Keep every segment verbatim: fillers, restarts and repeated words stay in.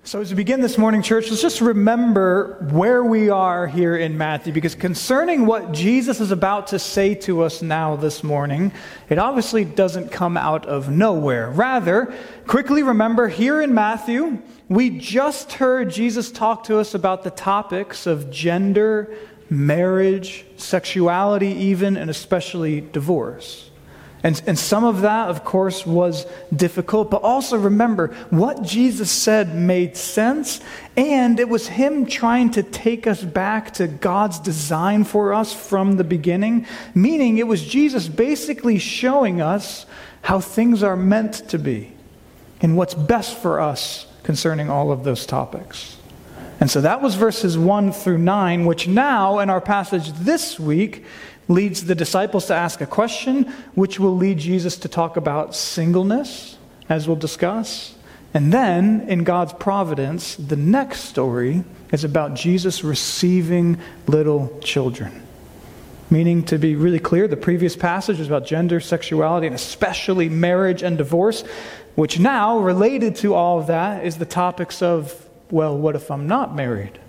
So as we begin this morning, church, let's just remember where we are here in Matthew, because concerning what Jesus is about to say to us now this morning, it obviously doesn't come out of nowhere. Rather, quickly remember, here in Matthew, we just heard Jesus talk to us about the topics of gender, marriage, sexuality even, and especially divorce. And, and some of that, of course, was difficult. But also remember, what Jesus said made sense. And it was Him trying to take us back to God's design for us from the beginning. Meaning it was Jesus basically showing us how things are meant to be. And what's best for us concerning all of those topics. And so that was verses one through nine, which now in our passage this week leads the disciples to ask a question, which will lead Jesus to talk about singleness, as we'll discuss. And then, in God's providence, the next story is about Jesus receiving little children. Meaning, to be really clear, the previous passage was about gender, sexuality, and especially marriage and divorce, which now, related to all of that, is the topics of, well, what if I'm not married?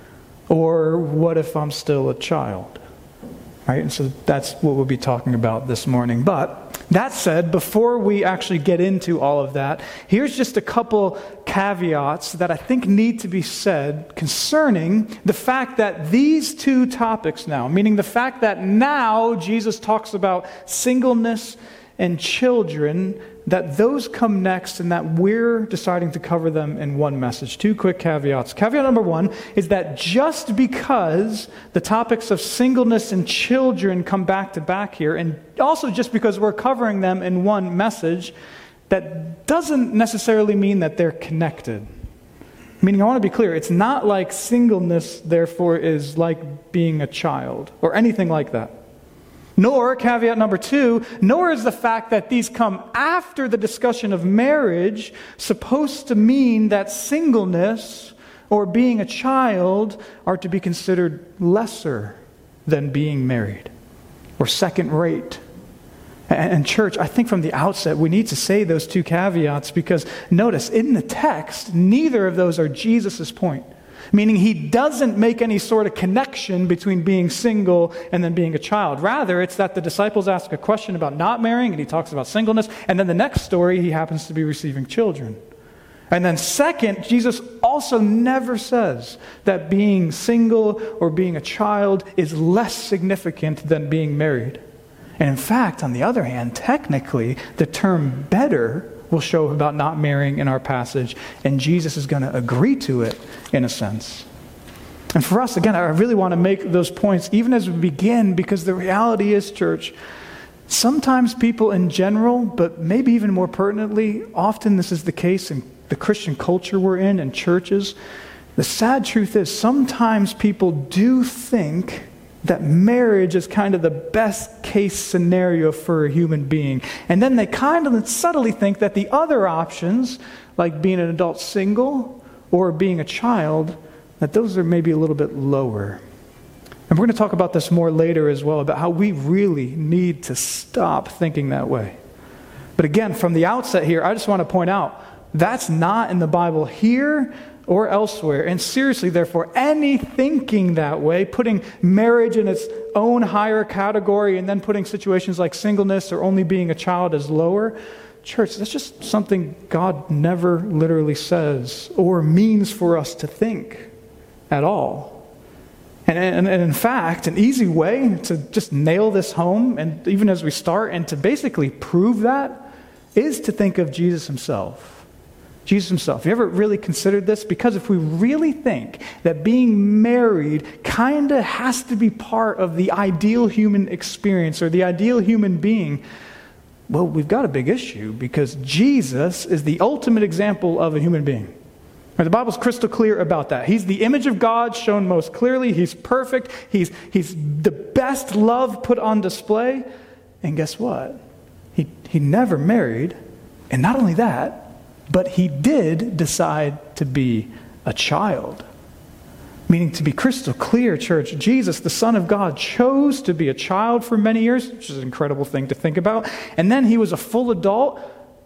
Or what if I'm still a child? Right, and so that's what we'll be talking about this morning. But that said, before we actually get into all of that, here's just a couple caveats that I think need to be said concerning the fact that these two topics now, meaning the fact that now Jesus talks about singleness and children, that those come next and that we're deciding to cover them in one message. Two quick caveats. Caveat number one is that just because the topics of singleness and children come back to back here, and also just because we're covering them in one message, that doesn't necessarily mean that they're connected. Meaning, I want to be clear, it's not like singleness, therefore, is like being a child or anything like that. Nor, caveat number two, nor is the fact that these come after the discussion of marriage supposed to mean that singleness or being a child are to be considered lesser than being married or second rate. And church, I think from the outset we need to say those two caveats because notice, in the text, neither of those are Jesus' point. Meaning he doesn't make any sort of connection between being single and then being a child. Rather, it's that the disciples ask a question about not marrying, and he talks about singleness, and then the next story, he happens to be receiving children. And then second, Jesus also never says that being single or being a child is less significant than being married. And in fact, on the other hand, technically, the term better will show about not marrying in our passage, and Jesus is going to agree to it in a sense. And for us, again, I really want to make those points even as we begin, because the reality is, church, sometimes people in general, but maybe even more pertinently, often this is the case in the Christian culture we're in and churches, the sad truth is sometimes people do think that marriage is kind of the best case scenario for a human being. And then they kind of subtly think that the other options, like being an adult single or being a child, that those are maybe a little bit lower. And we're going to talk about this more later as well, about how we really need to stop thinking that way. But again, from the outset here, I just want to point out, that's not in the Bible here or elsewhere. And seriously, therefore, any thinking that way, putting marriage in its own higher category and then putting situations like singleness or only being a child as lower, church, that's just something God never literally says or means for us to think at all. And, and, and in fact, an easy way to just nail this home, and even as we start, and to basically prove that, is to think of Jesus himself. Jesus himself. Have you ever really considered this? Because if we really think that being married kind of has to be part of the ideal human experience or the ideal human being, well, we've got a big issue, because Jesus is the ultimate example of a human being. The Bible's crystal clear about that. He's the image of God shown most clearly. He's perfect. He's, he's the best love put on display. And guess what? He, he never married. And not only that, but he did decide to be a child. Meaning, to be crystal clear, church, Jesus, the Son of God, chose to be a child for many years, which is an incredible thing to think about. And then he was a full adult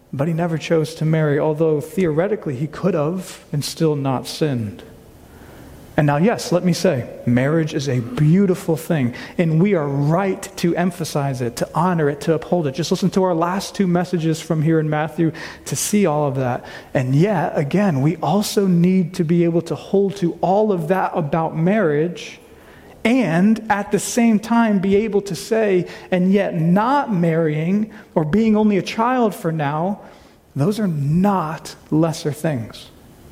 but he never chose to marry, although theoretically he could have and still not sinned. And now, yes, let me say, marriage is a beautiful thing, and we are right to emphasize it, to honor it, to uphold it. Just listen to our last two messages from here in Matthew to see all of that. And yet, again, we also need to be able to hold to all of that about marriage, and at the same time be able to say, and yet not marrying or being only a child for now, those are not lesser things.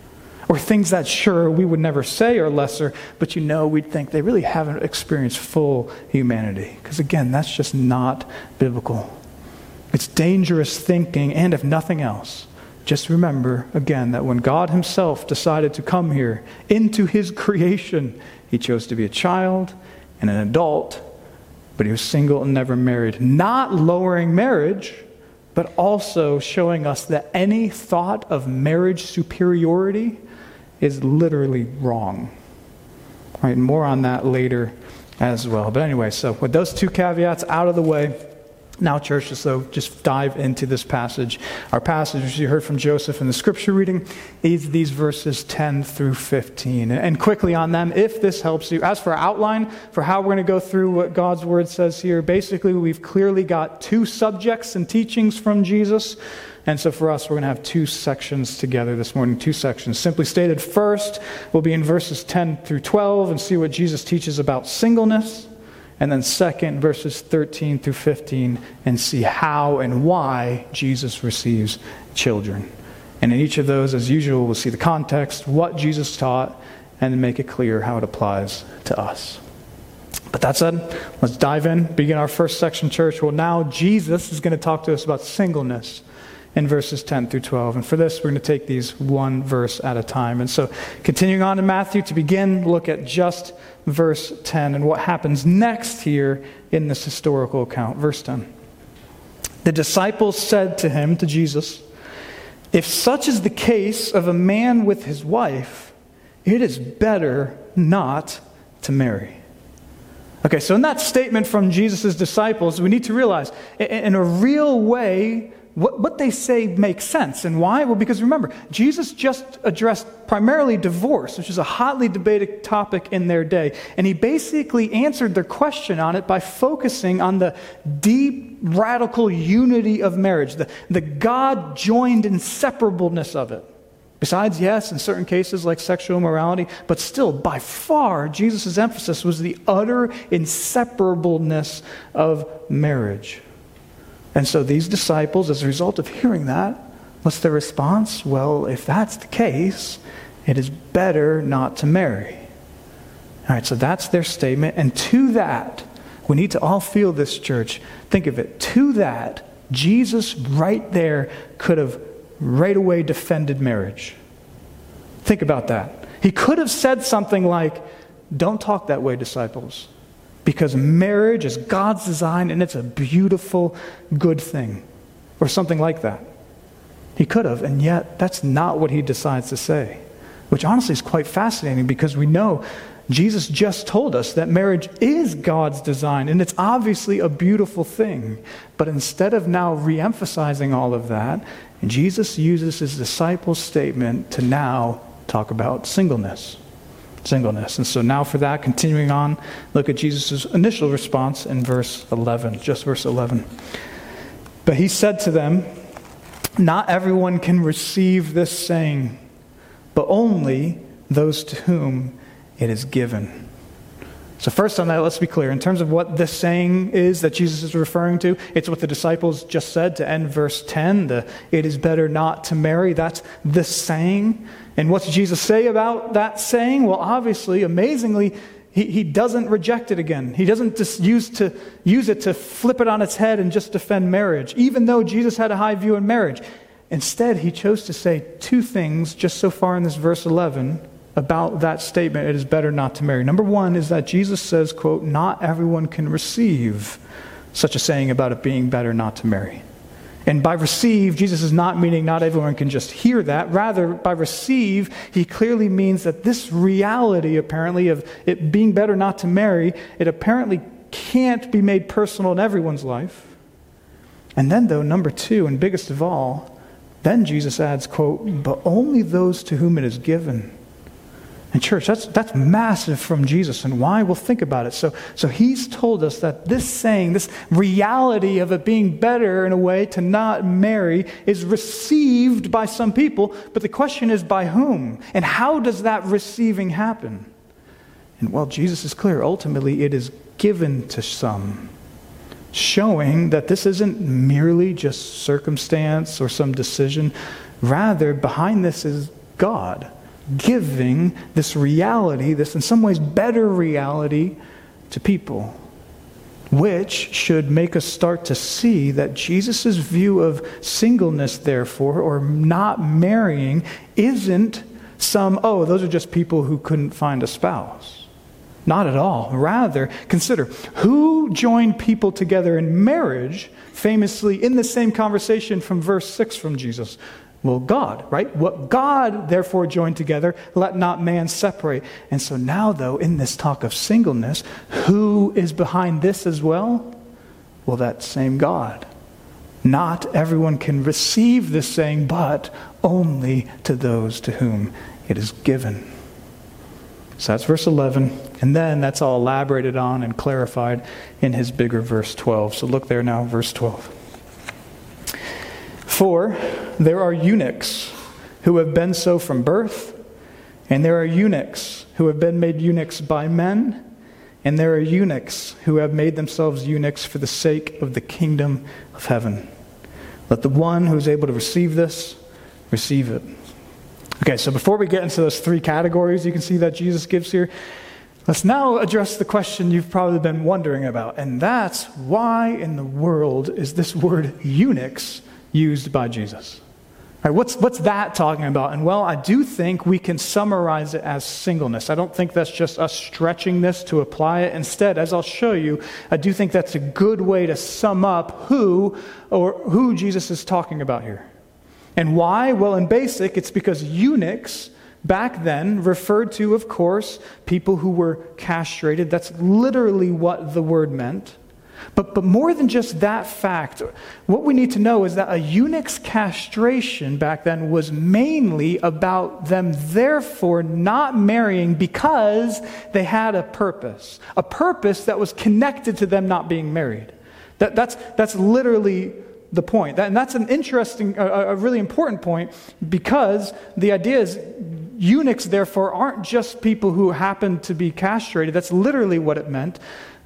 Or things that, sure, we would never say are lesser, but you know, we'd think they really haven't experienced full humanity. Because again, that's just not biblical. It's dangerous thinking, and if nothing else, just remember, again, that when God himself decided to come here into his creation, he chose to be a child and an adult, but he was single and never married. Not lowering marriage, but also showing us that any thought of marriage superiority is literally wrong. All right, more on that later as well. But anyway, so with those two caveats out of the way, now, church, so just dive into this passage. Our passage, which you heard from Joseph in the scripture reading, is these verses ten through fifteen. And quickly on them, if this helps you. As for our outline, for how we're going to go through what God's word says here, basically we've clearly got two subjects and teachings from Jesus. And so for us, we're going to have two sections together this morning, two sections. Simply stated, first, we'll be in verses ten through twelve and see what Jesus teaches about singleness. And then second, verses thirteen through fifteen, and see how and why Jesus receives children. And in each of those, as usual, we'll see the context, what Jesus taught, and then make it clear how it applies to us. But that said, let's dive in, begin our first section, church. Well, now Jesus is going to talk to us about singleness in verses ten through twelve. And for this, we're going to take these one verse at a time. And so, continuing on in Matthew, to begin, look at just verse ten and what happens next here in this historical account. Verse ten. The disciples said to him, to Jesus, "If such is the case of a man with his wife, it is better not to marry." Okay, so in that statement from Jesus' disciples, we need to realize, in a real way, What, what they say makes sense. And why? Well, because remember, Jesus just addressed primarily divorce, which is a hotly debated topic in their day. And he basically answered their question on it by focusing on the deep, radical unity of marriage, the, the God-joined inseparableness of it. Besides, yes, in certain cases like sexual immorality, but still, by far, Jesus' emphasis was the utter inseparableness of marriage. And so these disciples, as a result of hearing that, what's their response? Well, if that's the case, it is better not to marry. All right, so that's their statement. And to that, we need to all feel this, church. Think of it. To that, Jesus right there could have right away defended marriage. Think about that. He could have said something like, "Don't talk that way, disciples. Because marriage is God's design and it's a beautiful, good thing." Or something like that. He could have, and yet that's not what he decides to say. Which honestly is quite fascinating because we know Jesus just told us that marriage is God's design and it's obviously a beautiful thing. But instead of now re-emphasizing all of that, Jesus uses his disciples' statement to now talk about singleness. Singleness. And so now for that, continuing on, look at Jesus' initial response in verse eleven, just verse eleven. "But he said to them, 'Not everyone can receive this saying, but only those to whom it is given.'" So first on that, let's be clear. In terms of what this saying is that Jesus is referring to, it's what the disciples just said to end verse ten, the "it is better not to marry." That's this saying. And what's Jesus say about that saying? Well, obviously, amazingly, he, he doesn't reject it again. He doesn't just use, to, use it to flip it on its head and just defend marriage, even though Jesus had a high view in marriage. Instead, he chose to say two things just so far in this verse eleven about that statement, "it is better not to marry." Number one is that Jesus says, quote, "Not everyone can receive such a saying about it being better not to marry." And by receive, Jesus is not meaning not everyone can just hear that. Rather, by receive, he clearly means that this reality, apparently, of it being better not to marry, it apparently can't be made personal in everyone's life. And then, though, number two, and biggest of all, Then Jesus adds, quote, but only those to whom it is given. And church, that's that's massive from Jesus. And why? Well, think about it. So, so he's told us that this saying, this reality of it being better in a way to not marry is received by some people. But the question is by whom? And how does that receiving happen? And well, Jesus is clear. Ultimately, it is given to some, showing that this isn't merely just circumstance or some decision. Rather, behind this is God giving this reality, this in some ways better reality, to people, which should make us start to see that Jesus' view of singleness, therefore, or not marrying, isn't some, oh, those are just people who couldn't find a spouse. Not at all. Rather, consider who joined people together in marriage, famously in the same conversation from verse six from Jesus. Well, God, right? What God therefore joined together, let not man separate. And so now, though, in this talk of singleness, who is behind this as well? Well, that same God. Not everyone can receive this saying, but only to those to whom it is given. So that's verse eleven. And then that's all elaborated on and clarified in his bigger verse twelve. So look there now, verse twelve. For there are eunuchs who have been so from birth, and there are eunuchs who have been made eunuchs by men, and there are eunuchs who have made themselves eunuchs for the sake of the kingdom of heaven. Let the one who is able to receive this, receive it. Okay, so before we get into those three categories you can see that Jesus gives here, let's now address the question you've probably been wondering about, and that's why in the world is this word eunuchs used by Jesus? All right, what's, what's that talking about? And well, I do think we can summarize it as singleness. I don't think that's just us stretching this to apply it. Instead, as I'll show you, I do think that's a good way to sum up who or who Jesus is talking about here. And why? Well, in basic, it's because eunuchs back then referred to, of course, people who were castrated. That's literally what the word meant. But, but more than just that fact, what we need to know is that a eunuch's castration back then was mainly about them therefore not marrying because they had a purpose. A purpose that was connected to them not being married. That, that's, that's literally the point. That, and that's an interesting, a, a really important point, because the idea is eunuchs therefore aren't just people who happen to be castrated. That's literally what it meant.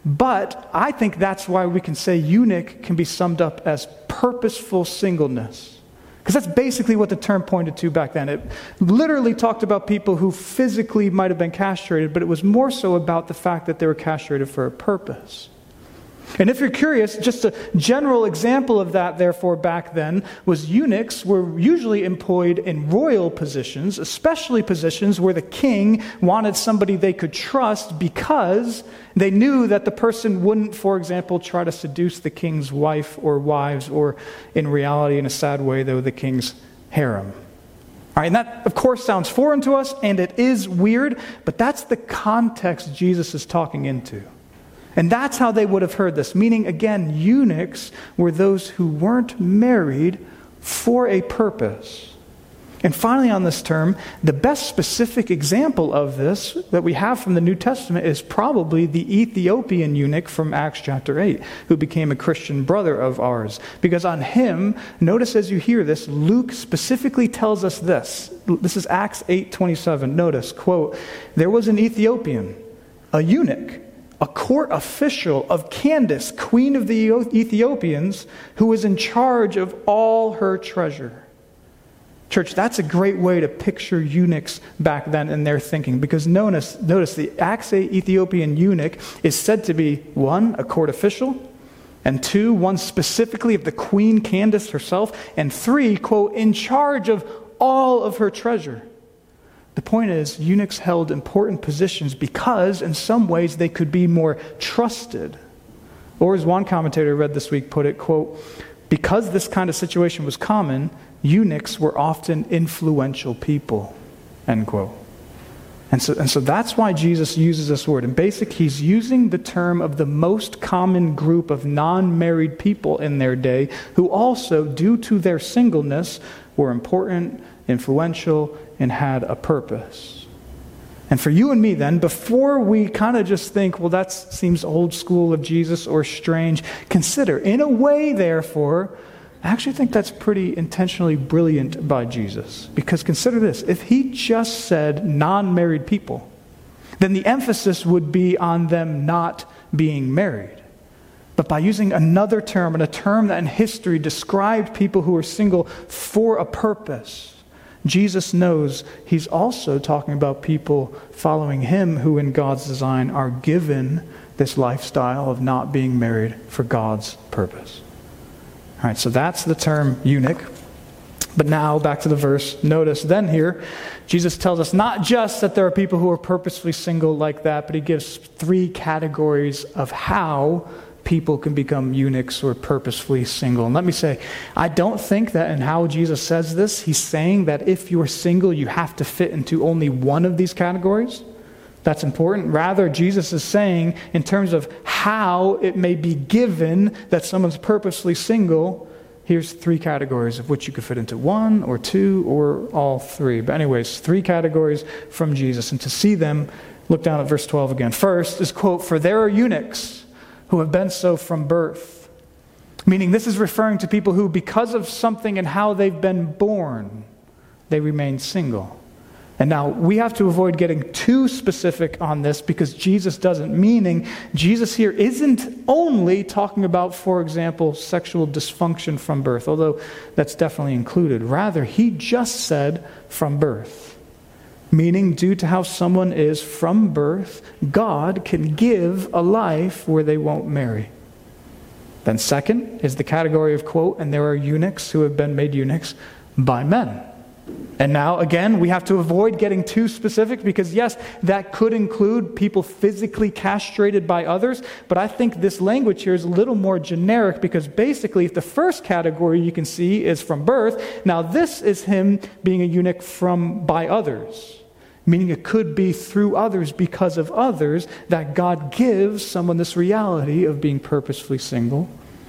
But I think that's why we can say eunuch can be summed up as purposeful singleness. Because that's basically what the term pointed to back then. It literally talked about people who physically might have been castrated, but it was more so about the fact that they were castrated for a purpose. And if you're curious, just a general example of that, therefore, back then, was eunuchs were usually employed in royal positions, especially positions where the king wanted somebody they could trust because they knew that the person wouldn't, for example, try to seduce the king's wife or wives, or in reality, in a sad way, though, the king's harem. All right, and that, of course, sounds foreign to us, and it is weird, but that's the context Jesus is talking into. And that's how they would have heard this. Meaning, again, eunuchs were those who weren't married for a purpose. And finally on this term, the best specific example of this that we have from the New Testament is probably the Ethiopian eunuch from Acts chapter eight, who became a Christian brother of ours. Because on him, notice as you hear this, Luke specifically tells us this. This is Acts eight twenty-seven. Notice, quote, there was an Ethiopian, a eunuch, a court official of Candace, queen of the Ethiopians, who was in charge of all her treasure. Church, that's a great way to picture eunuchs back then in their thinking. Because notice, notice the Acts eight Ethiopian eunuch is said to be, one, a court official, and two, one specifically of the queen Candace herself, and three, quote, in charge of all of her treasure. The point is, eunuchs held important positions because, in some ways, they could be more trusted. Or as one commentator read this week put it, quote, because this kind of situation was common, eunuchs were often influential people, end quote. And so, and so that's why Jesus uses this word. In basic, he's using the term of the most common group of non-married people in their day who also, due to their singleness, were important, influential, and had a purpose. And for you and me then, before we kind of just think, well, that seems old school of Jesus or strange, consider, in a way, therefore, I actually think that's pretty intentionally brilliant by Jesus. Because consider this, if he just said non-married people, then the emphasis would be on them not being married. But by using another term, and a term that in history described people who were single for a purpose, Jesus knows he's also talking about people following him who in God's design are given this lifestyle of not being married for God's purpose. All right, so that's the term eunuch. But now, back to the verse. Notice then here, Jesus tells us not just that there are people who are purposefully single like that, but he gives three categories of how people can become eunuchs or purposefully single. And let me say, I don't think that in how Jesus says this, he's saying that if you're single, you have to fit into only one of these categories. That's important. Rather, Jesus is saying, in terms of how it may be given that someone's purposely single, here's three categories of which you could fit into one or two or all three. But anyways, three categories from Jesus. And to see them, look down at verse twelve again. First is, quote, "For there are eunuchs who have been so from birth." Meaning this is referring to people who, because of something in how they've been born, they remain single. And now we have to avoid getting too specific on this because Jesus doesn't, meaning Jesus here isn't only talking about, for example, sexual dysfunction from birth, although that's definitely included. Rather, he just said from birth, meaning due to how someone is from birth, God can give a life where they won't marry. Then second is the category of, quote, "and there are eunuchs who have been made eunuchs by men." And now, again, we have to avoid getting too specific because, yes, that could include people physically castrated by others, but I think this language here is a little more generic because basically if the first category you can see is from birth, now this is him being a eunuch from by others, meaning it could be through others because of others that God gives someone this reality of being purposefully single.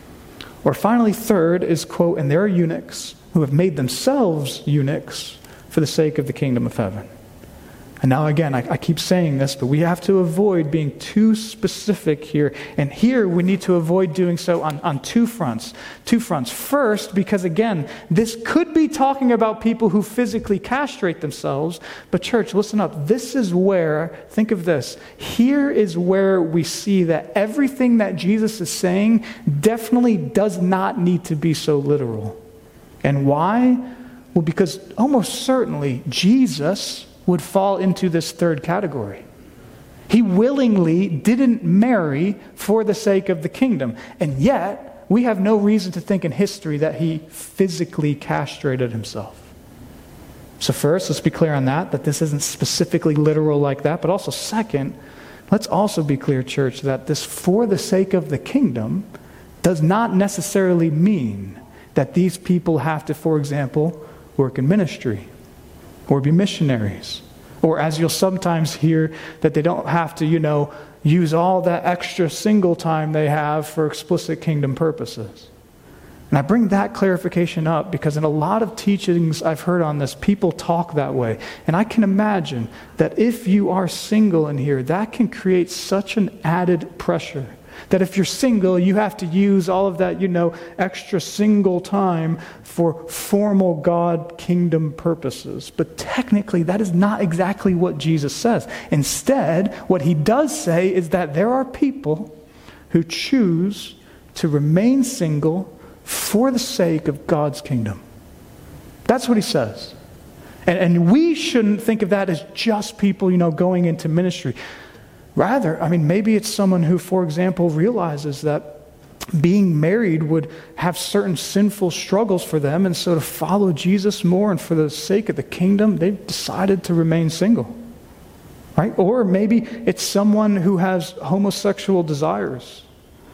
Or finally, third is, quote, "and there are eunuchs who have made themselves eunuchs for the sake of the kingdom of heaven." And now again, I, I keep saying this, but we have to avoid being too specific here. And here we need to avoid doing so on, on two fronts. Two fronts. First, because again, this could be talking about people who physically castrate themselves. But church, listen up. This is where, think of this. Here is where we see that everything that Jesus is saying definitely does not need to be so literal. And why? Well, because almost certainly Jesus would fall into this third category. He willingly didn't marry for the sake of the kingdom. And yet, we have no reason to think in history that he physically castrated himself. So first, let's be clear on that, that this isn't specifically literal like that. But also second, let's also be clear, church, that this for the sake of the kingdom does not necessarily mean that these people have to, for example, work in ministry or be missionaries. Or as you'll sometimes hear, that they don't have to, you know, use all that extra single time they have for explicit kingdom purposes. And I bring that clarification up because in a lot of teachings I've heard on this, people talk that way. And I can imagine that if you are single in here, that can create such an added pressure. That if you're single, you have to use all of that, you know, extra single time for formal God kingdom purposes. But technically, that is not exactly what Jesus says. Instead, what he does say is that there are people who choose to remain single for the sake of God's kingdom. That's what he says. And, and we shouldn't think of that as just people, you know, going into ministry. Rather, I mean, maybe it's someone who, for example, realizes that being married would have certain sinful struggles for them, and so to follow Jesus more and for the sake of the kingdom, they've decided to remain single. Right? Or maybe it's someone who has homosexual desires.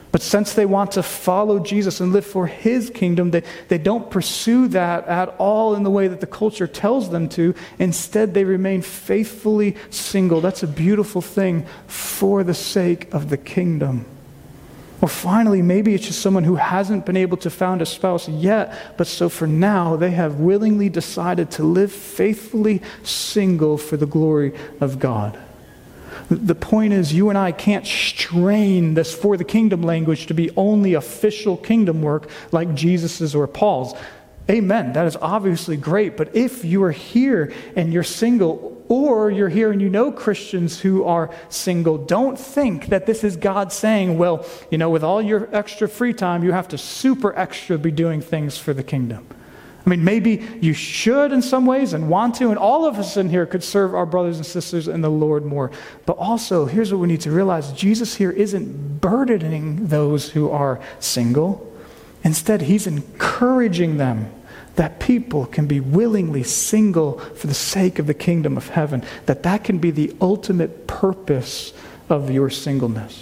But since they want to follow Jesus and live for his kingdom, they, they don't pursue that at all in the way that the culture tells them to. Instead, they remain faithfully single. That's a beautiful thing for the sake of the kingdom. Or finally, maybe it's just someone who hasn't been able to find a spouse yet, but so for now, they have willingly decided to live faithfully single for the glory of God. The point is, you and I can't strain this for the kingdom language to be only official kingdom work like Jesus's or Paul's. Amen. That is obviously great. But if you are here and you're single, or you're here and you know Christians who are single, don't think that this is God saying, well, you know, with all your extra free time, you have to super extra be doing things for the kingdom. I mean, maybe you should in some ways and want to, and all of us in here could serve our brothers and sisters in the Lord more. But also, here's what we need to realize. Jesus here isn't burdening those who are single. Instead, he's encouraging them that people can be willingly single for the sake of the kingdom of heaven, that that can be the ultimate purpose of your singleness,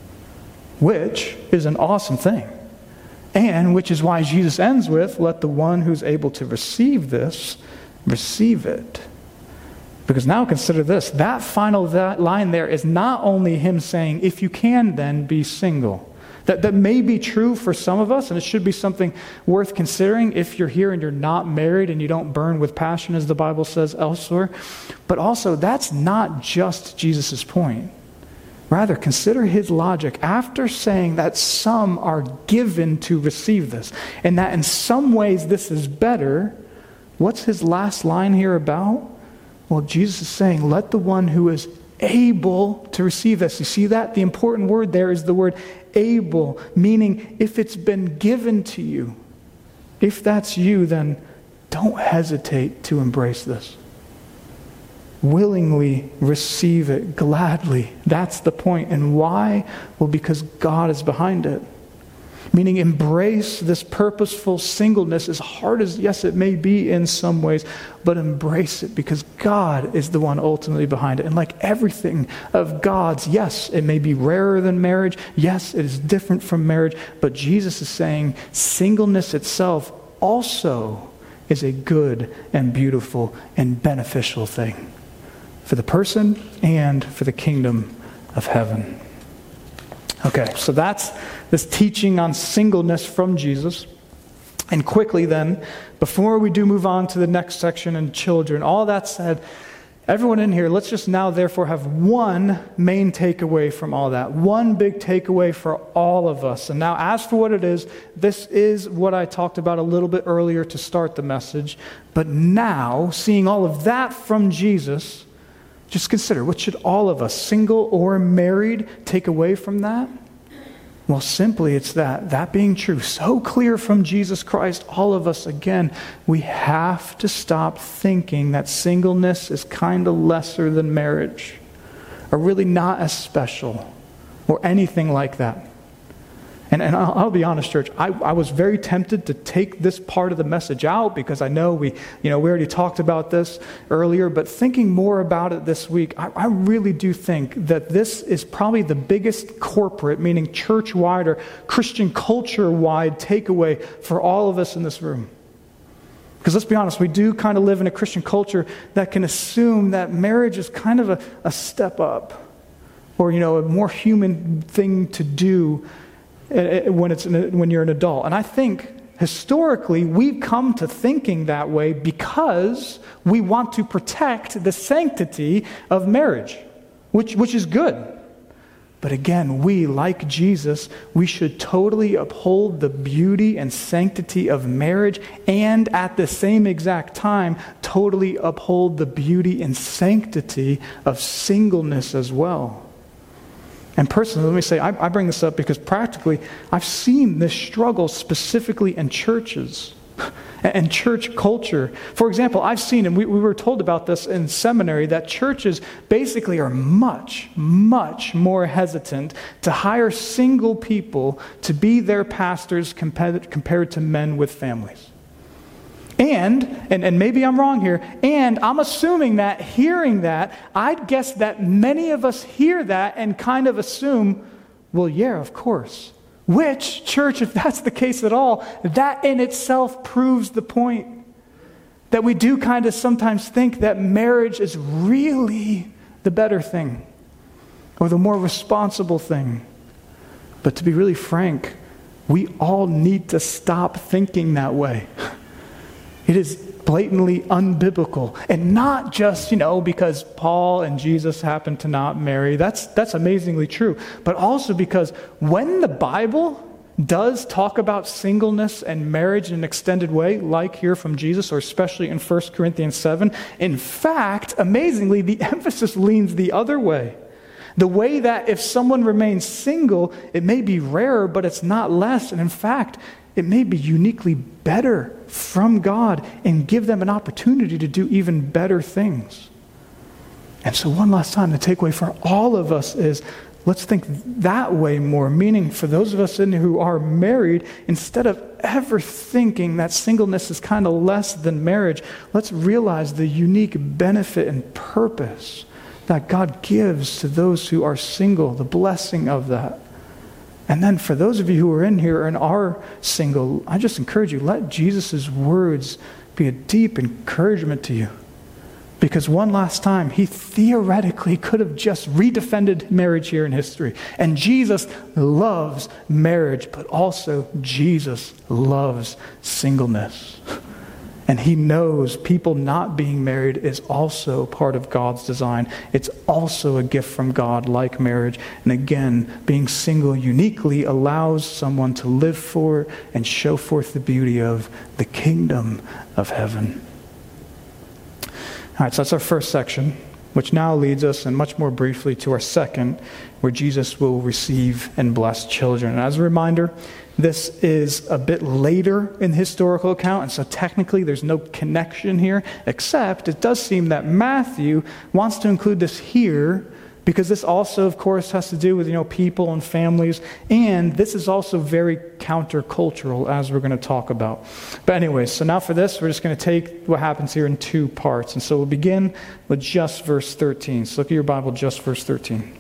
which is an awesome thing. And which is why Jesus ends with, let the one who's able to receive this, receive it. Because now consider this, that final that line there is not only him saying, if you can then be single. That, that may be true for some of us, and it should be something worth considering if you're here and you're not married and you don't burn with passion, as the Bible says elsewhere. But also, that's not just Jesus' point. Rather, consider his logic after saying that some are given to receive this, and that in some ways this is better. What's his last line here about? Well, Jesus is saying, let the one who is able to receive this. You see that? The important word there is the word able, meaning if it's been given to you, if that's you, then don't hesitate to embrace this. Willingly receive it gladly. That's the point. And why? Well, because God is behind it. Meaning embrace this purposeful singleness, as hard as, yes, it may be in some ways, but embrace it because God is the one ultimately behind it. And like everything of God's, yes, it may be rarer than marriage. Yes, it is different from marriage. But Jesus is saying singleness itself also is a good and beautiful and beneficial thing for the person and for the kingdom of heaven. Okay, so that's this teaching on singleness from Jesus. And quickly then, before we do move on to the next section and children, all that said, everyone in here, let's just now therefore have one main takeaway from all that. One big takeaway for all of us. And now as for what it is, this is what I talked about a little bit earlier to start the message. But now, seeing all of that from Jesus, just consider, what should all of us, single or married, take away from that? Well, simply it's that, that being true, so clear from Jesus Christ, all of us, again, we have to stop thinking that singleness is kind of lesser than marriage, or really not as special, or anything like that. And, and I'll, I'll be honest, church, I, I was very tempted to take this part of the message out because I know we, you know, we already talked about this earlier, but thinking more about it this week, I, I really do think that this is probably the biggest corporate, meaning church-wide or Christian culture-wide takeaway for all of us in this room. Because let's be honest, we do kind of live in a Christian culture that can assume that marriage is kind of a, a step up or, you know, a more human thing to do when it's when you're an adult. And I think historically we've come to thinking that way because we want to protect the sanctity of marriage, which which is good. But again, we, like Jesus, we should totally uphold the beauty and sanctity of marriage and at the same exact time totally uphold the beauty and sanctity of singleness as well. And personally, let me say, I, I bring this up because practically I've seen this struggle specifically in churches and church culture. For example, I've seen, and we, we were told about this in seminary, that churches basically are much, much more hesitant to hire single people to be their pastors compared, compared to men with families. And, and, and maybe I'm wrong here, and I'm assuming that hearing that, I'd guess that many of us hear that and kind of assume, well, yeah, of course. Which, church, if that's the case at all, that in itself proves the point that we do kind of sometimes think that marriage is really the better thing or the more responsible thing. But to be really frank, we all need to stop thinking that way. It is blatantly unbiblical. And not just, you know, because Paul and Jesus happened to not marry. That's, that's amazingly true. But also because when the Bible does talk about singleness and marriage in an extended way, like here from Jesus, or especially in First Corinthians seven, in fact, amazingly, the emphasis leans the other way. The way that if someone remains single, it may be rarer, but it's not less. And in fact, it may be uniquely better from God and give them an opportunity to do even better things. And so one last time, the takeaway for all of us is, let's think that way more. Meaning for those of us in who are married, instead of ever thinking that singleness is kind of less than marriage, let's realize the unique benefit and purpose that God gives to those who are single, the blessing of that. And then for those of you who are in here and are single, I just encourage you, let Jesus' words be a deep encouragement to you. Because one last time, he theoretically could have just redefended marriage here in history. And Jesus loves marriage, but also Jesus loves singleness. And he knows people not being married is also part of God's design. It's also a gift from God, like marriage. And again, being single uniquely allows someone to live for and show forth the beauty of the kingdom of heaven. All right, so that's our first section, which now leads us, and much more briefly, to our second, where Jesus will receive and bless children. And as a reminder, this is a bit later in the historical account, and so technically there's no connection here, except it does seem that Matthew wants to include this here because this also, of course, has to do with, you know, people and families, and this is also very countercultural, as we're going to talk about. But anyway, so now for this, we're just going to take what happens here in two parts. And so we'll begin with just verse thirteen. So look at your Bible, just verse thirteen.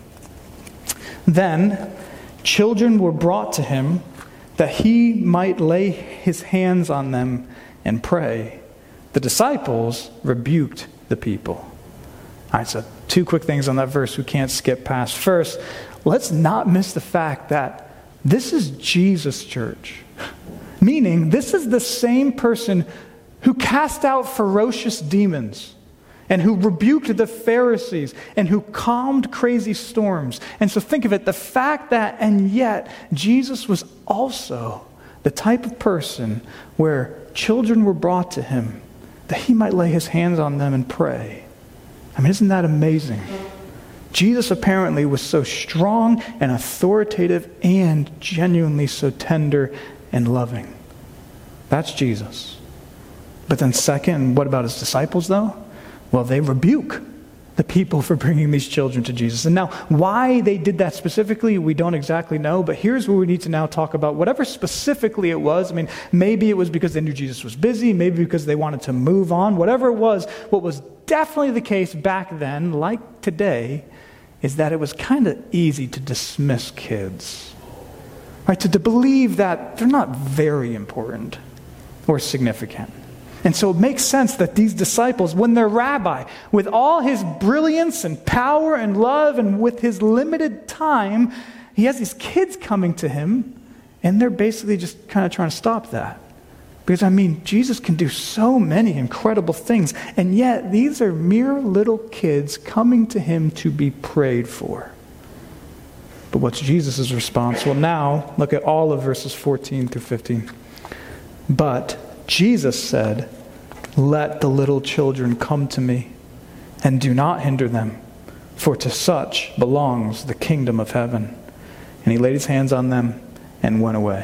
Then children were brought to him that he might lay his hands on them and pray. The disciples rebuked the people. All right, so two quick things on that verse we can't skip past. First, let's not miss the fact that this is Jesus' church. Meaning, this is the same person who cast out ferocious demons and who rebuked the Pharisees and who calmed crazy storms. And so think of it, the fact that, and yet, Jesus was also the type of person where children were brought to him that he might lay his hands on them and pray. I mean, isn't that amazing? Jesus apparently was so strong and authoritative and genuinely so tender and loving. That's Jesus. But then second, what about his disciples though? Well, they rebuke the people for bringing these children to Jesus. And now, why they did that specifically, we don't exactly know. But here's where we need to now talk about whatever specifically it was. I mean, maybe it was because they knew Jesus was busy. Maybe because they wanted to move on. Whatever it was, what was definitely the case back then, like today, is that it was kind of easy to dismiss kids. Right? To, to believe that they're not very important or significant. And so it makes sense that these disciples, when their rabbi, with all his brilliance and power and love and with his limited time, he has these kids coming to him, and they're basically just kind of trying to stop that. Because, I mean, Jesus can do so many incredible things, and yet these are mere little kids coming to him to be prayed for. But what's Jesus' response? Well, now, look at all of verses fourteen through fifteen. But Jesus said, "Let the little children come to me, and do not hinder them, for to such belongs the kingdom of heaven." And he laid his hands on them and went away.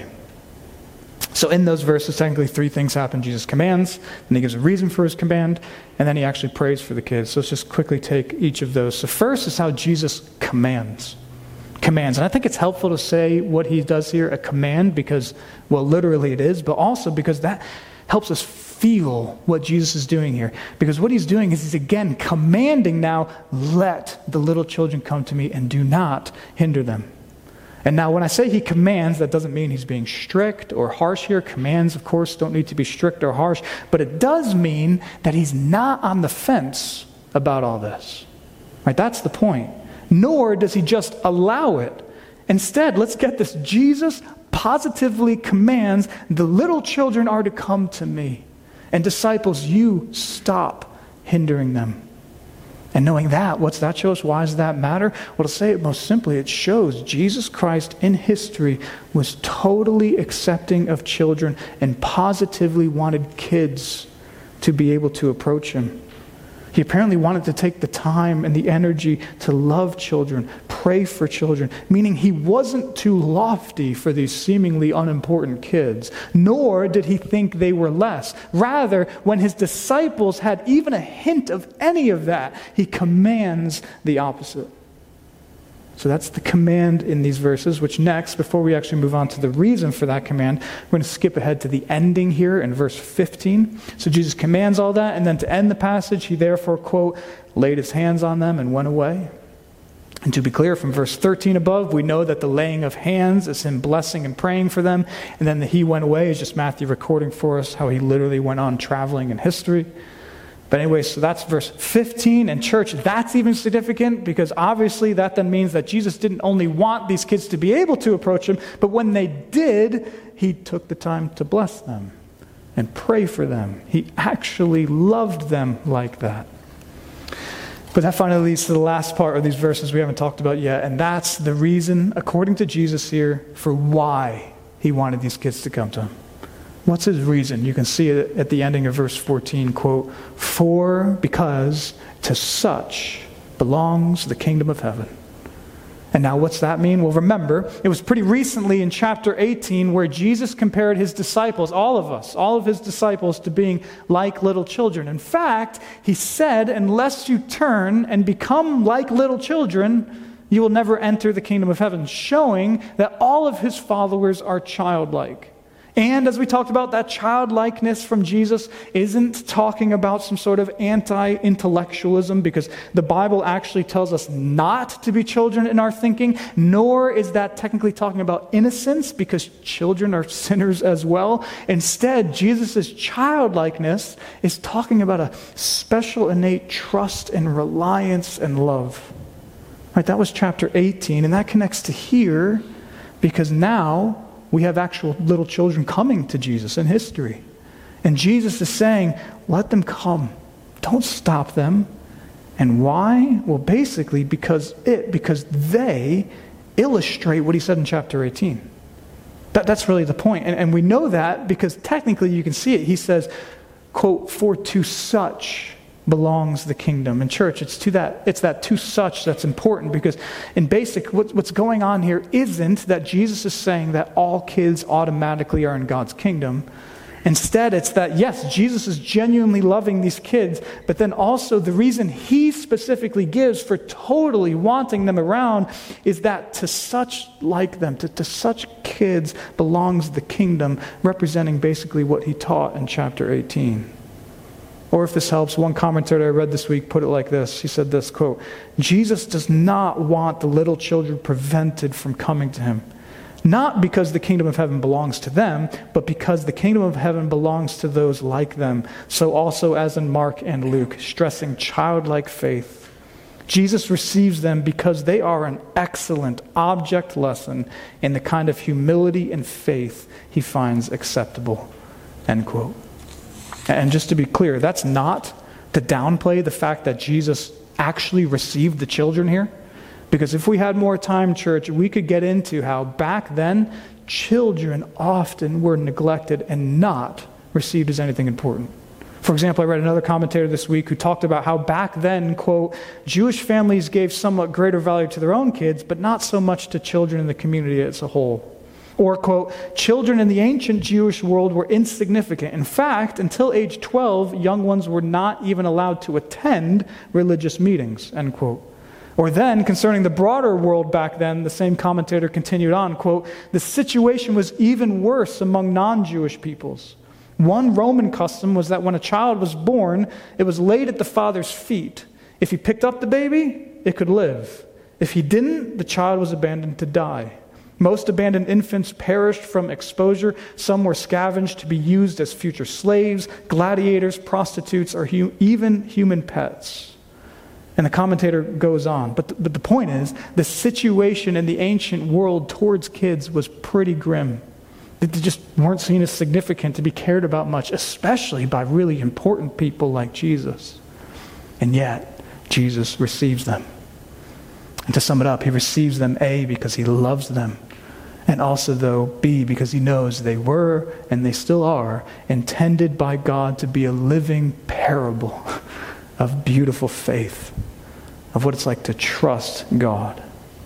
So in those verses, technically three things happen. Jesus commands, then he gives a reason for his command, and then he actually prays for the kids. So let's just quickly take each of those. So first is how Jesus commands. Commands. And I think it's helpful to say what he does here, a command, because, well, literally it is, but also because that helps us feel what Jesus is doing here. Because what he's doing is he's again commanding now, let the little children come to me and do not hinder them. And now when I say he commands, that doesn't mean he's being strict or harsh here. Commands, of course, don't need to be strict or harsh. But it does mean that he's not on the fence about all this. Right? That's the point. Nor does he just allow it. Instead, let's get this. Jesus positively commands the little children are to come to me. And disciples, you stop hindering them. And knowing that, what's that show us? Why does that matter? Well, to say it most simply, it shows Jesus Christ in history was totally accepting of children and positively wanted kids to be able to approach him. He apparently wanted to take the time and the energy to love children, pray for children, meaning he wasn't too lofty for these seemingly unimportant kids, nor did he think they were less. Rather, when his disciples had even a hint of any of that, he commands the opposite. So that's the command in these verses, which next, before we actually move on to the reason for that command, we're going to skip ahead to the ending here in verse fifteen. So Jesus commands all that, and then to end the passage, he therefore, quote, laid his hands on them and went away. And to be clear, from verse thirteen above, we know that the laying of hands is him blessing and praying for them, and then the he went away is just Matthew recording for us how he literally went on traveling in history. But anyway, so that's verse fifteen. And church, that's even significant because obviously that then means that Jesus didn't only want these kids to be able to approach him, but when they did, he took the time to bless them and pray for them. He actually loved them like that. But that finally leads to the last part of these verses we haven't talked about yet, and that's the reason, according to Jesus here, for why he wanted these kids to come to him. What's his reason? You can see it at the ending of verse fourteen, quote, for, because, to such belongs the kingdom of heaven. And now what's that mean? Well, remember, it was pretty recently in chapter eighteen where Jesus compared his disciples, all of us, all of his disciples, to being like little children. In fact, he said, unless you turn and become like little children, you will never enter the kingdom of heaven, showing that all of his followers are childlike. And as we talked about, that childlikeness from Jesus isn't talking about some sort of anti-intellectualism, because the Bible actually tells us not to be children in our thinking, nor is that technically talking about innocence, because children are sinners as well. Instead, Jesus' childlikeness is talking about a special innate trust and reliance and love. Right, that was chapter eighteen, and that connects to here, because now we have actual little children coming to Jesus in history. And Jesus is saying, let them come. Don't stop them. And why? Well, basically because it, because they illustrate what he said in chapter eighteen. That, that's really the point. And, and we know that because technically you can see it. He says, quote, for to such belongs the kingdom. In church, it's to that, it's that to such that's important, because in basic, what, what's going on here isn't that Jesus is saying that all kids automatically are in God's kingdom. Instead, it's that, yes, Jesus is genuinely loving these kids, but then also the reason he specifically gives for totally wanting them around is that to such like them, to, to such kids belongs the kingdom, representing basically what he taught in chapter eighteen. Or if this helps, one commentator I read this week put it like this. He said this, quote, Jesus does not want the little children prevented from coming to him, not because the kingdom of heaven belongs to them, but because the kingdom of heaven belongs to those like them. So also as in Mark and Luke, stressing childlike faith. Jesus receives them because they are an excellent object lesson in the kind of humility and faith he finds acceptable, end quote. And just to be clear, that's not to downplay the fact that Jesus actually received the children here. Because if we had more time, church, we could get into how back then, children often were neglected and not received as anything important. For example, I read another commentator this week who talked about how back then, quote, Jewish families gave somewhat greater value to their own kids, but not so much to children in the community as a whole. Or, quote, children in the ancient Jewish world were insignificant. In fact, until age twelve, young ones were not even allowed to attend religious meetings, end quote. Or then, concerning the broader world back then, the same commentator continued on, quote, the situation was even worse among non-Jewish peoples. One Roman custom was that when a child was born, it was laid at the father's feet. If he picked up the baby, it could live. If he didn't, the child was abandoned to die. Most abandoned infants perished from exposure. Some were scavenged to be used as future slaves, gladiators, prostitutes, or hu- even human pets. And the commentator goes on. But the, but the point is, the situation in the ancient world towards kids was pretty grim. They just weren't seen as significant to be cared about much, especially by really important people like Jesus. And yet, Jesus receives them. And to sum it up, he receives them, A, because he loves them. And also, though, B, because he knows they were, and they still are, intended by God to be a living parable of beautiful faith, of what it's like to trust God.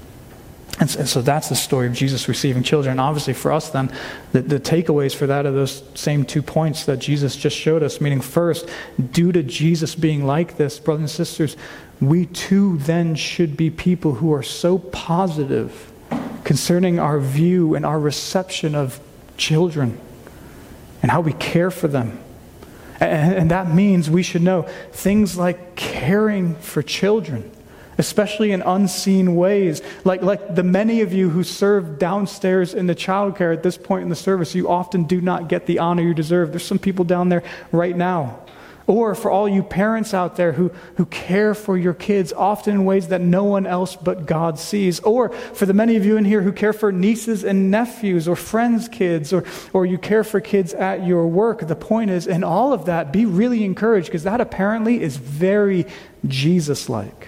And so, and so that's the story of Jesus receiving children. Obviously for us then, the, the takeaways for that are those same two points that Jesus just showed us. Meaning first, due to Jesus being like this, brothers and sisters, we too then should be people who are so positive concerning our view and our reception of children and how we care for them. And, and that means we should know things like caring for children, especially in unseen ways. Like, like the many of you who serve downstairs in the childcare at this point in the service, you often do not get the honor you deserve. There's some people down there right now. Or for all you parents out there who, who care for your kids, often in ways that no one else but God sees. Or for the many of you in here who care for nieces and nephews or friends' kids, or, or you care for kids at your work. The point is, in all of that, be really encouraged, because that apparently is very Jesus-like.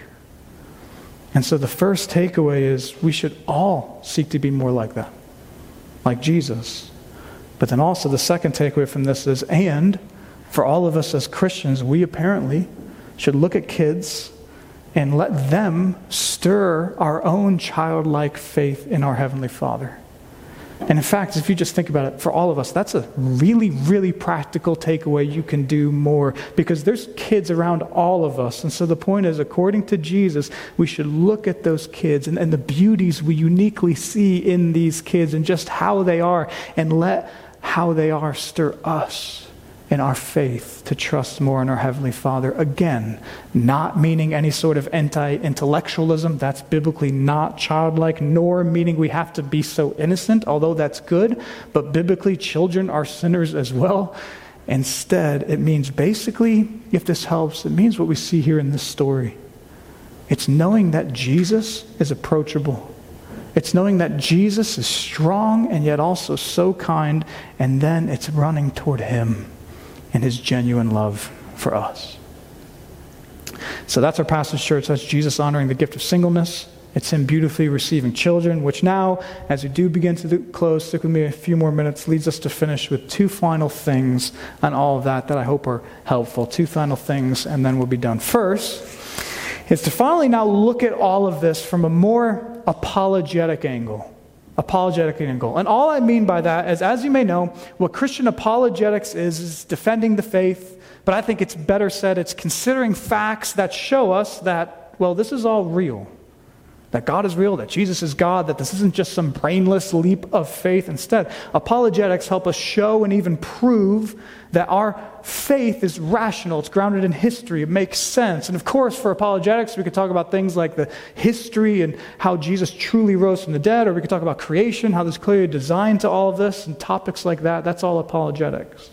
And so the first takeaway is we should all seek to be more like that, like Jesus. But then also the second takeaway from this is, and for all of us as Christians, we apparently should look at kids and let them stir our own childlike faith in our Heavenly Father. And in fact, if you just think about it, for all of us, that's a really, really practical takeaway you can do more, because there's kids around all of us. And so the point is, according to Jesus, we should look at those kids and, and the beauties we uniquely see in these kids and just how they are, and let how they are stir us in our faith to trust more in our Heavenly Father. Again, not meaning any sort of anti-intellectualism. That's biblically not childlike, nor meaning we have to be so innocent, although that's good. But biblically, children are sinners as well. Instead, it means basically, if this helps, it means what we see here in this story. It's knowing that Jesus is approachable. It's knowing that Jesus is strong and yet also so kind, and then it's running toward Him and His genuine love for us. So that's our passage, church. That's Jesus honoring the gift of singleness. It's Him beautifully receiving children, which now, as we do begin to do, close, stick with me a few more minutes, leads us to finish with two final things on all of that that I hope are helpful. Two final things, and then we'll be done. First is to finally now look at all of this from a more apologetic angle. Apologetic angle. And all I mean by that is, as you may know, what Christian apologetics is, is defending the faith, but I think it's better said, it's considering facts that show us that, well, this is all real. That God is real, that Jesus is God, that this isn't just some brainless leap of faith. Instead, apologetics help us show and even prove that our faith is rational. It's grounded in history. It makes sense. And of course, for apologetics, we could talk about things like the history and how Jesus truly rose from the dead, or we could talk about creation, how there's clearly a design to all of this, and topics like that. That's all apologetics.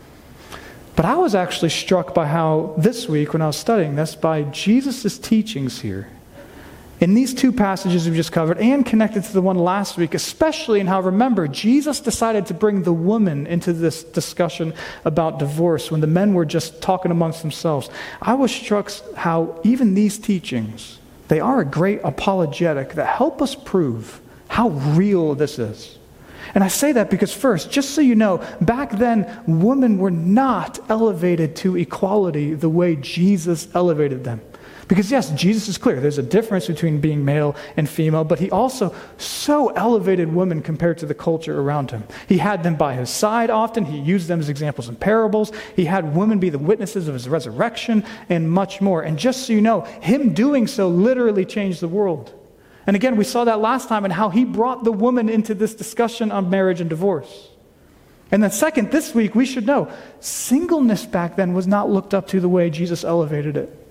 But I was actually struck by how this week, when I was studying this, by Jesus' teachings here. In these two passages we've just covered, and connected to the one last week, especially in how, remember, Jesus decided to bring the woman into this discussion about divorce when the men were just talking amongst themselves. I was struck how even these teachings, they are a great apologetic that help us prove how real this is. And I say that because first, just so you know, back then, women were not elevated to equality the way Jesus elevated them. Because yes, Jesus is clear. There's a difference between being male and female, but he also so elevated women compared to the culture around him. He had them by his side often. He used them as examples in parables. He had women be the witnesses of his resurrection and much more. And just so you know, him doing so literally changed the world. And again, we saw that last time in how he brought the woman into this discussion on marriage and divorce. And then second, this week, we should know, singleness back then was not looked up to the way Jesus elevated it.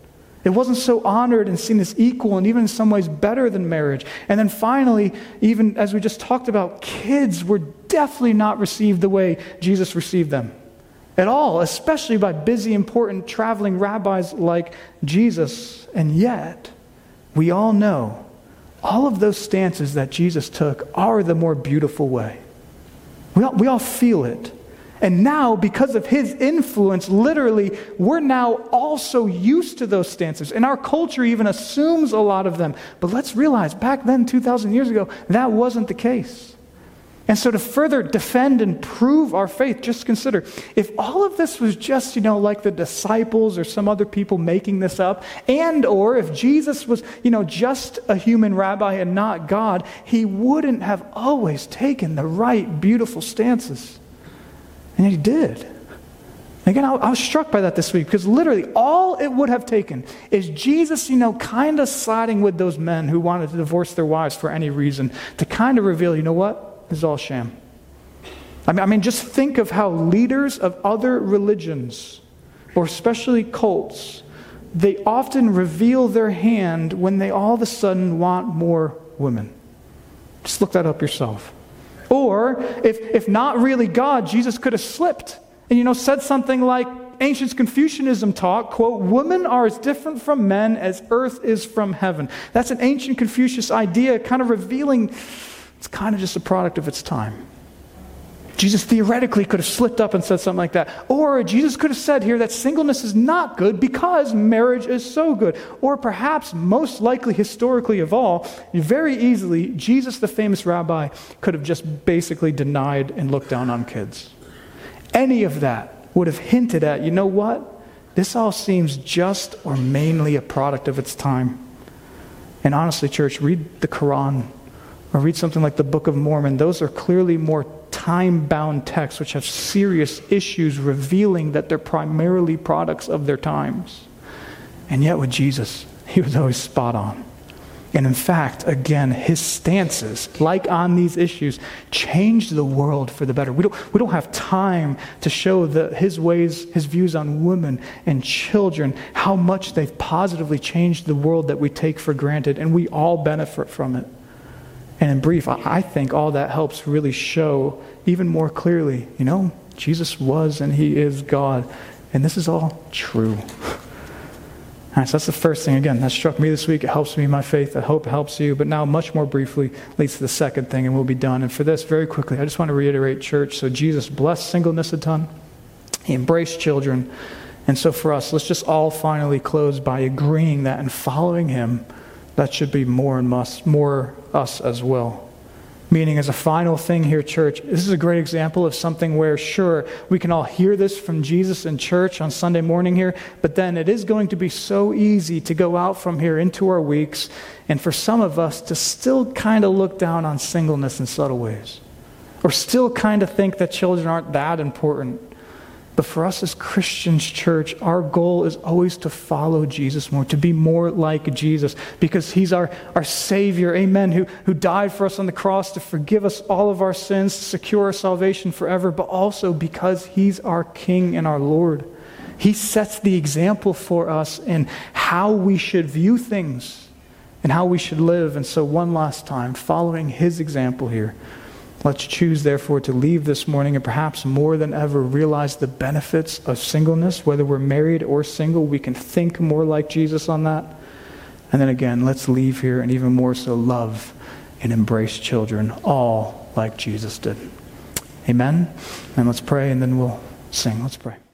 It wasn't so honored and seen as equal and even in some ways better than marriage. And then finally, even as we just talked about, kids were definitely not received the way Jesus received them at all, especially by busy, important, traveling rabbis like Jesus. And yet, we all know all of those stances that Jesus took are the more beautiful way. We all, we all feel it. And now, because of his influence, literally, we're now also used to those stances. And our culture even assumes a lot of them. But let's realize, back then, two thousand years ago, that wasn't the case. And so to further defend and prove our faith, just consider, if all of this was just, you know, like the disciples or some other people making this up, and or if Jesus was, you know, just a human rabbi and not God, he wouldn't have always taken the right, beautiful stances. And yet he did. Again, I was struck by that this week because literally all it would have taken is Jesus, you know, kind of siding with those men who wanted to divorce their wives for any reason to kind of reveal, you know what? This is all sham. I mean, I mean, just think of how leaders of other religions, or especially cults, they often reveal their hand when they all of a sudden want more women. Just look that up yourself. Or, if, if not really God, Jesus could have slipped and, you know, said something like ancient Confucianism taught, quote, women are as different from men as earth is from heaven. That's an ancient Confucius idea, kind of revealing it's kind of just a product of its time. Jesus theoretically could have slipped up and said something like that. Or Jesus could have said here that singleness is not good because marriage is so good. Or perhaps, most likely historically of all, very easily, Jesus, the famous rabbi, could have just basically denied and looked down on kids. Any of that would have hinted at, you know what? This all seems just or mainly a product of its time. And honestly, church, read the Quran or read something like the Book of Mormon. Those are clearly more time-bound texts which have serious issues revealing that they're primarily products of their times. And yet with Jesus, he was always spot on. And in fact, again, his stances, like on these issues, changed the world for the better. We don't, we don't have time to show the, his ways, his views on women and children, how much they've positively changed the world that we take for granted, and we all benefit from it. And in brief, I think all that helps really show even more clearly, you know, Jesus was and he is God. And this is all true. All right, so that's the first thing, again, that struck me this week. It helps me in my faith. I hope it helps you. But now, much more briefly, leads to the second thing, and we'll be done. And for this, very quickly, I just want to reiterate, church, so Jesus blessed singleness a ton. He embraced children. And so for us, let's just all finally close by agreeing that in following him, that should be more and must, more us as well. Meaning, as a final thing here, church, this is a great example of something where, sure, we can all hear this from Jesus in church on Sunday morning here, but then it is going to be so easy to go out from here into our weeks, and for some of us to still kind of look down on singleness in subtle ways, or still kind of think that children aren't that important. But for us as Christians, church, our goal is always to follow Jesus more, to be more like Jesus, because he's our, our Savior, amen, who, who died for us on the cross to forgive us all of our sins, to secure our salvation forever, but also because he's our King and our Lord. He sets the example for us in how we should view things and how we should live. And so one last time, following his example here, let's choose, therefore, to leave this morning and perhaps more than ever realize the benefits of singleness. Whether we're married or single, we can think more like Jesus on that. And then again, let's leave here and even more so love and embrace children, all like Jesus did. Amen? And let's pray and then we'll sing. Let's pray.